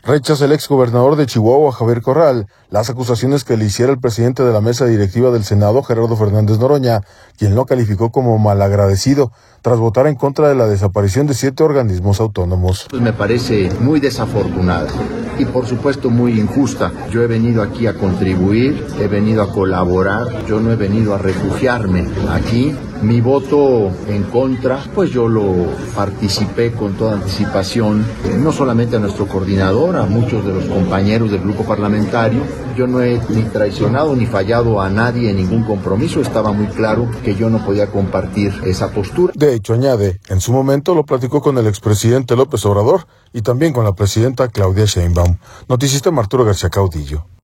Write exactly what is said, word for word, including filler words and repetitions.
Rechaza el exgobernador de Chihuahua, Javier Corral, las acusaciones que le hiciera el presidente de la mesa directiva del Senado, Gerardo Fernández Noroña, quien lo calificó como malagradecido tras votar en contra de la desaparición de siete organismos autónomos. Pues me parece muy desafortunada y por supuesto muy injusta. Yo he venido aquí a contribuir, he venido a colaborar, yo no he venido a refugiarme aquí. Mi voto en contra, pues yo lo participé con toda anticipación, eh, no solamente a nuestro coordinador, a muchos de los compañeros del grupo parlamentario. Yo no he ni traicionado ni fallado a nadie en ningún compromiso, estaba muy claro que yo no podía compartir esa postura. De hecho, añade, en su momento lo platicó con el expresidente López Obrador y también con la presidenta Claudia Sheinbaum. Noticista Arturo García Caudillo.